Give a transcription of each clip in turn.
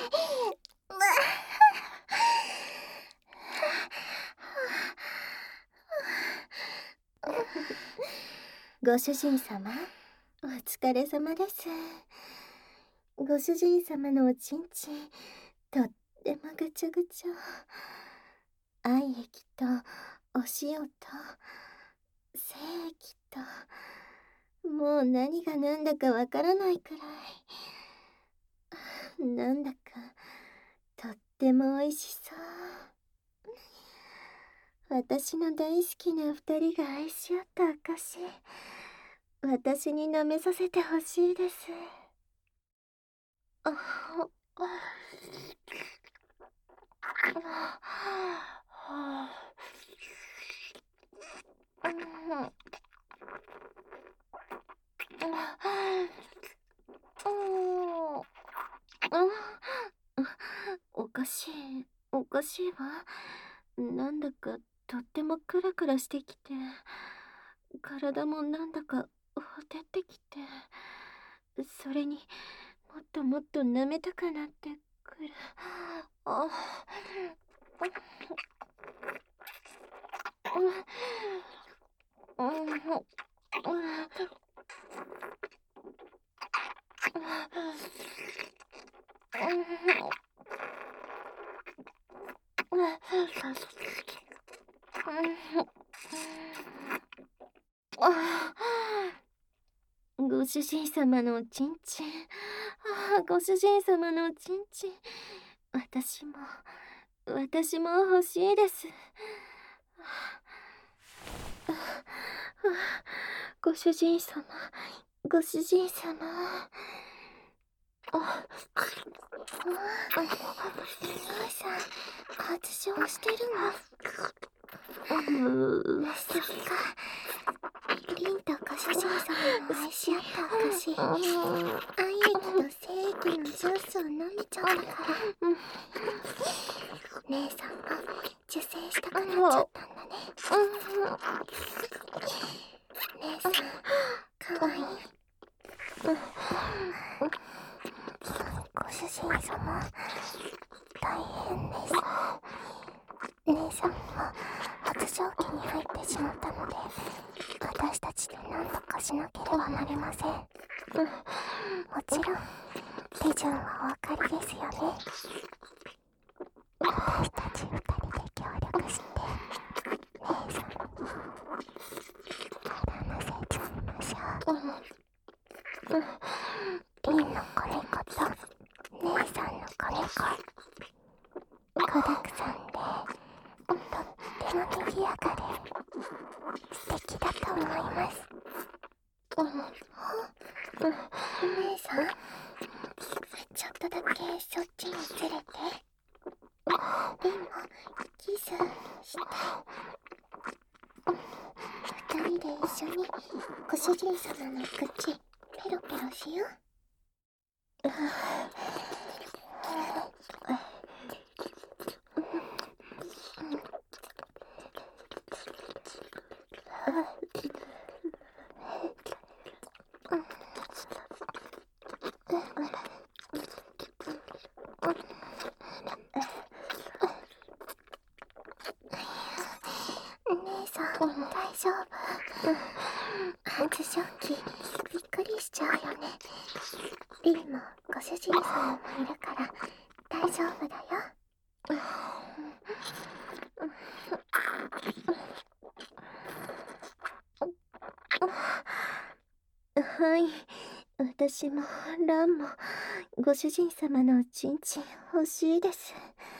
ご主人様、お疲れ様です。ご主人様のおちんちん、とってもぐちゃぐちゃ。愛液とお塩と精液と、もう何が何だかわからないくらい。なんだかとっても美味しそう。私の大好きな二人が愛し合った証、私に舐めさせてほしいです。ああおかしい、おかしいわ。なんだかとってもクラクラしてきて、体もなんだかほてってきて、それにもっともっと舐めたくなってくる。あご主人様のおちんちん、ご主人様のおちんちん、私も欲しいです。ご主人様、ご主人様。姉さん、発症してるの？まさか、リンとご主人様の愛し合った証、愛液と精液のジュースを飲めちゃったから、姉さんも受精したくなっちゃったんだね。姉さん、かわいい。ご主人様、大変です。姉さんは発情期に入ってしまったので、私たちで何とかしなければなりません。もちろん手順はお分かりですよね。私たち二人で協力して姉さんを絡ませちゃいましょう。リンの子猫と姉さんの子猫、子だくさんでとっても賑やかで素敵だと思います。姉さん、ちょっとだけそっちにずれて。リンもキスしたい。二人で一緒にご主人様の口ペロペロしよう。姉さん、大丈夫？発情期、びっくりしちゃうよね。リンもご主人様もいるから大丈夫だよ。はい、私もランもご主人様のおちんちん欲しいです。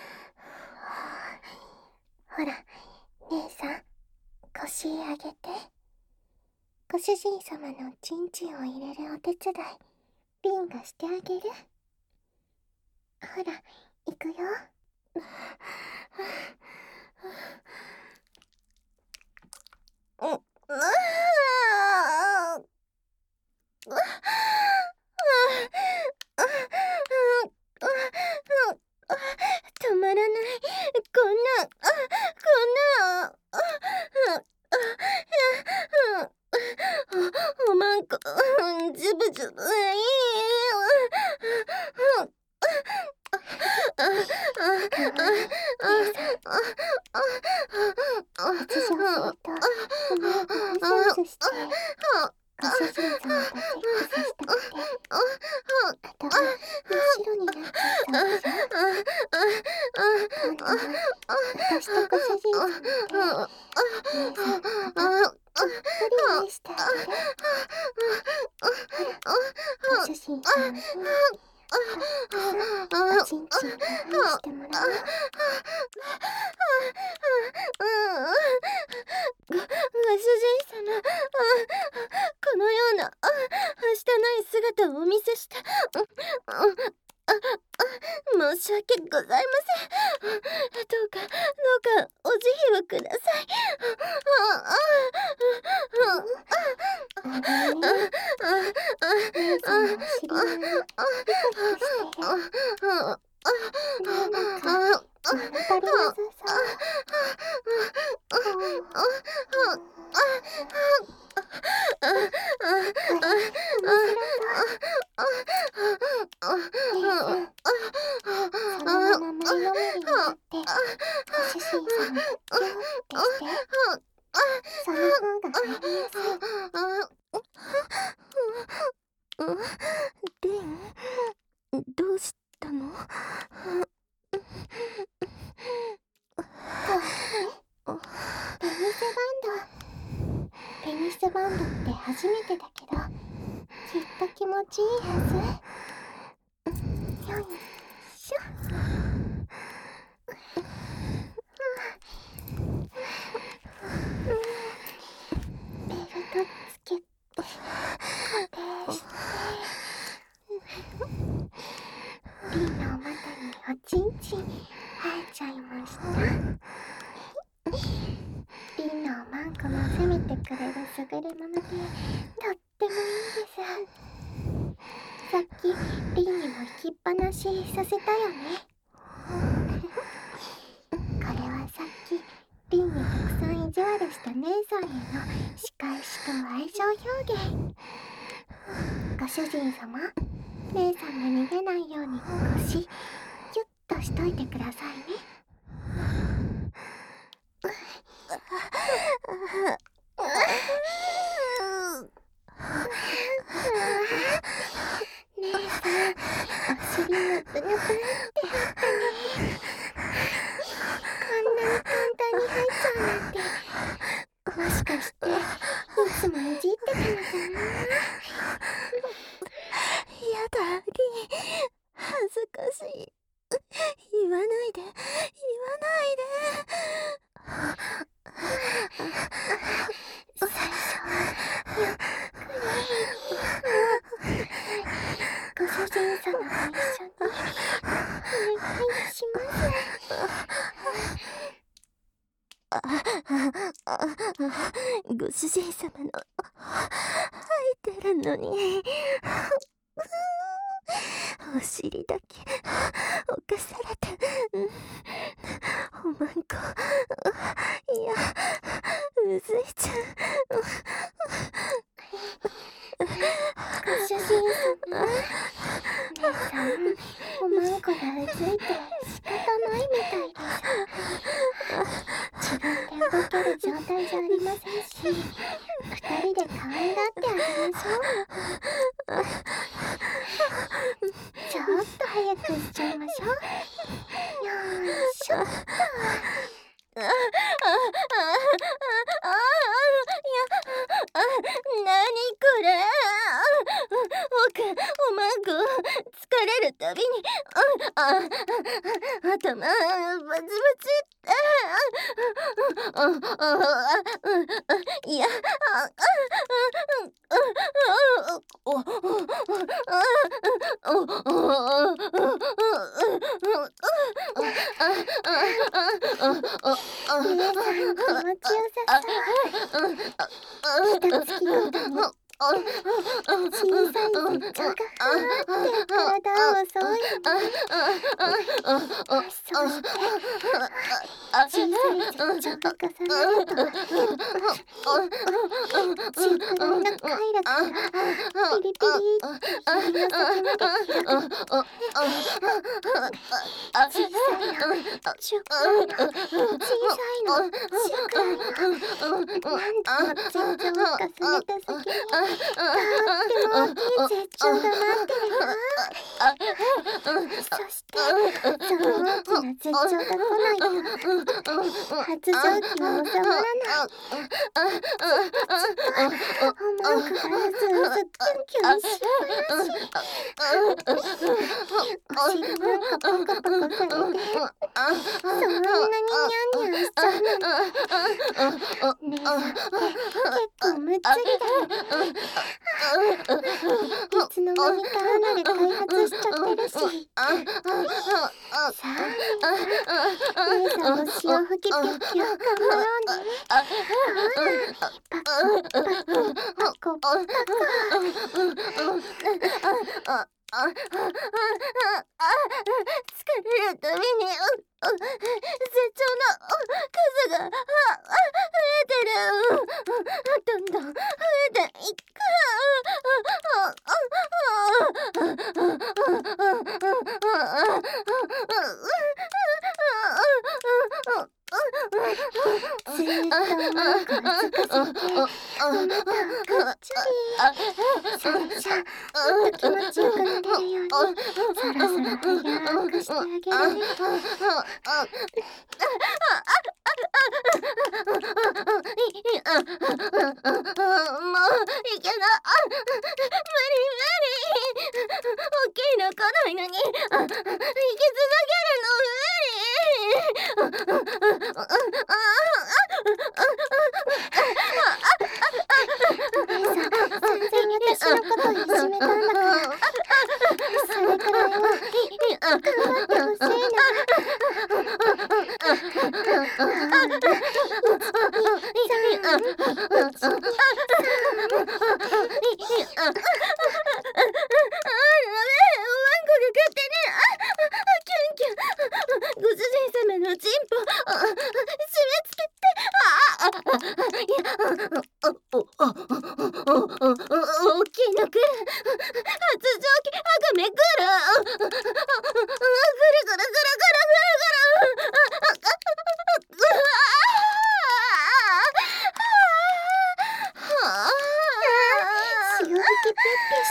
ほら、姉さん、腰上げて。ご主人様のおちんちんを入れるお手伝い、リンがしてあげる。ほら、行くよ。止まらない。こんな、おまんこ、ズブズブ、 でしょ。今度は私とご主人様で姉さんのことたっぷり愛してあげる。ご主人様にたくさんおちんちんを愛してもらおう。ご主人様、このようなはしたない姿をお見せして申し訳ございません。どうかお慈悲をください。あれね、姉さんのお尻がピコピコしてる。なんだか物足りなさそう。そのまま前のめりになってご主人様にギューってして、その方が入りやすい。リン、どうしたの？ペニスバンドって初めてだけど、きっと気持ちいいはず。よいしょ。ベルトつけて固定して、リンのお股におちんちん生えちゃいました。リンのおまんこも責めてくれる優れもので、とってもいいです。さっきリンにも引きっぱなしさせたよね。これはさっきリンにたくさん意地悪した姉さんへの仕返しと愛情表現。ご主人様、姉さんが逃げないように腰ギュッとしといてくださいね。姉さん、お尻ぬぷぬぷって入ったね。こんなに簡単に入っちゃうなんて、もしかしていつもいじってたのかな。やだ、リン、恥ずかしい。言わないで、言わないで。最初はゆっくり。ご主人様も一緒にお願いします。ご主人様の吐いてるのにお尻だけ犯されて、おまんこ、いや、うずいちゃう。ご主人様、姉さん、おまんこがうずいて仕方ないみたいです。自分で動ける状態じゃありませんし、二人で可愛がってあげましょう。ちょっと早くしちゃいましょう。よいしょっと。なにこれ。おまんこ、疲れるたびに頭バチバチいや、皆さん気持ちよさそう。一月ごとに小さい絶頂がふわって体を襲うよね。そして小さい絶頂が重なると中くらいの快楽がピリピリって指の先まで広がる。小さいの中くらいの小さいの中くらいの何度も全然を重ねた先に大きい絶頂が待ってるよ。そしてその大きな絶頂が来ないと発情期は収まらない。お文句がうずうずキュンキュンしっぱなし。お尻なんかパカパカされて、そんなにニャンニャンしちゃうのに、姉さんって結構むっつりだよ。いつの間にか離れ開発しちゃってるし。さあ姉さんも潮吹きぴょっぴょ頑張ろうね。パコパコパコパコ。疲れるたびに絶頂の数が増えてる。どんどん増えていく。ずーっと文句をつかせてお股をがっちり。それじゃもっと気持ちよくなれるようにそろそろリラックスしてあげるね。もういけない。無理無理。大きいの来ないのに息続けるの無理。お姉さん散々私のことをいじめたんだからそれくらいは頑張ってほしいな。ご主人様のチンポ締め付けて。大きいの来る。発情期あがめ来る。ぐるぐるぐるぐるぐるぐる。潮吹きぴょっぴょした。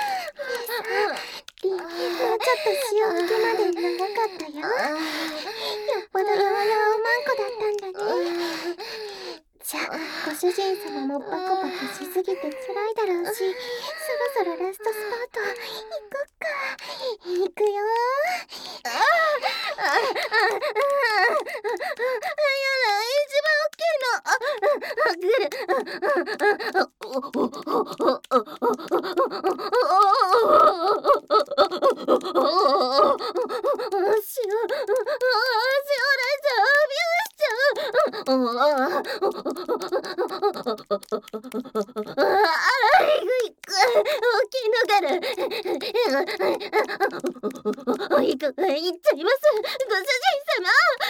リンもうちょっと潮吹きまで長かったよ。よっぽど弱々おまんこだったんだね。じゃあご主人様もパコパコしすぎて辛いだろうし、そろそろラストスパート行こっか。行くよ一番大きいの。ぐる。大きいのがる。行っちゃいます。ご主人様。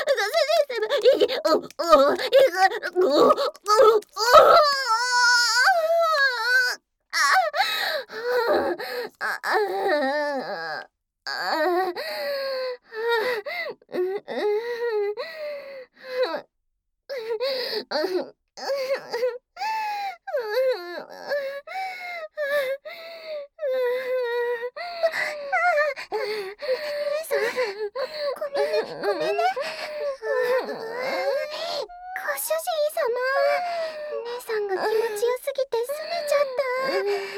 ごめんね。ご主人様。姉さんが気持ちよすぎて拗ねちゃった。